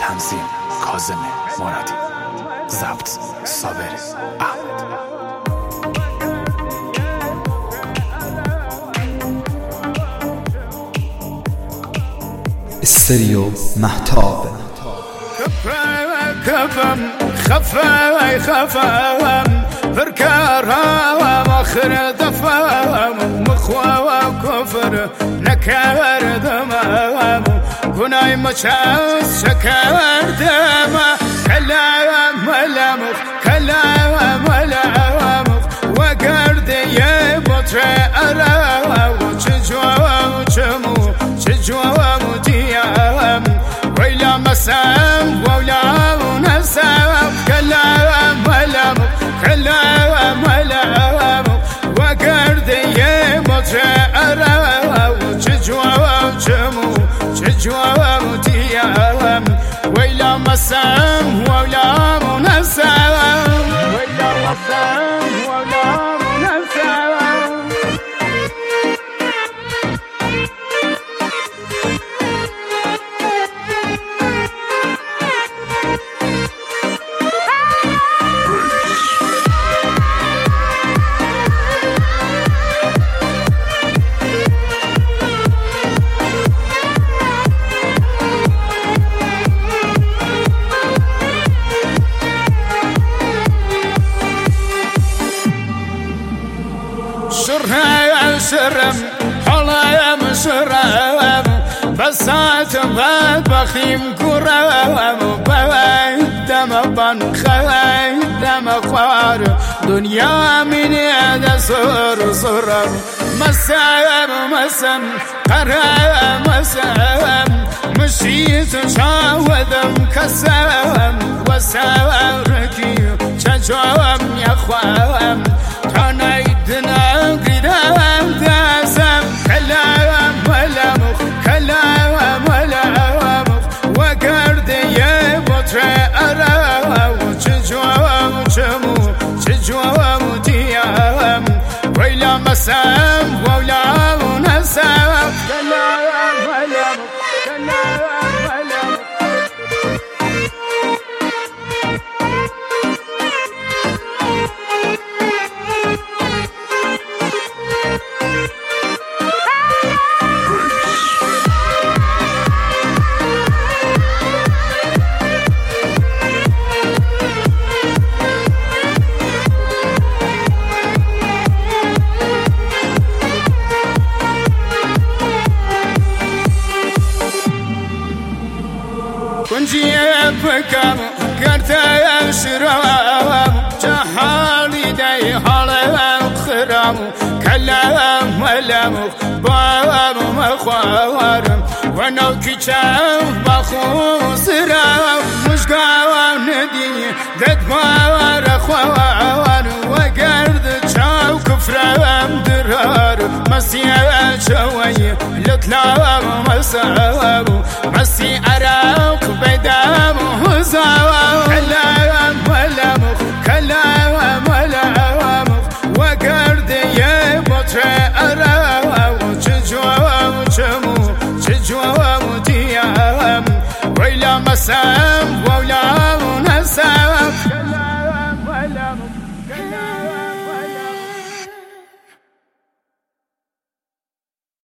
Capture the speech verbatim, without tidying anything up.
تنظیم کاظم مرادی، ضبط صابر احمد. استریو مهتاب. كفم خفاي خفام فركارها واخر دفام مخوا وكفر نكار دمام كناي مشاس شكار دما كلام ملامخ كلام ملامخ وقرد يبطر أرا وشجوا وشمو شجوا وديام ويلا مسام ولا نسام كلام ملامخ كلام ملامخ وقرد يبطر أرا وشجوا وشمو شجوا وديام ويلا مسام ولا نسام ويلا مسام ولا نسام. شرها شرم حلا مشرم بسات بعد بخيم كرم بعد دم بان خاي دم خوار دنيا من هذا صور صور مسام مسام قرام مسام مشيت شاودم كسام وساركي شجوم يا خوام تنايدنا قدام داسم كلام ملامخ كلام ملامخ وقرد يبطر أرا وشجوا وشمو شجوا وديام ويلا مسام ولا نسام كلام ملامخ كلام ملامخ. كنجي بكم كرتا شرام جهالي داي حالم خرام كلام ملامخ بام مخوار ونو كيشاف بخو سرام مش قاوم ندي دد خوار خوار وقرد شاو كفرام درار مسيا شوي لطلع مسابو مسي أراك بدام هزاو كلام ملامخ كلام ملامخ وقرد يبطر أرا وشجوا وشمو شجوا وديام ويلا مسام ولا نسام كلام ملامخ كلام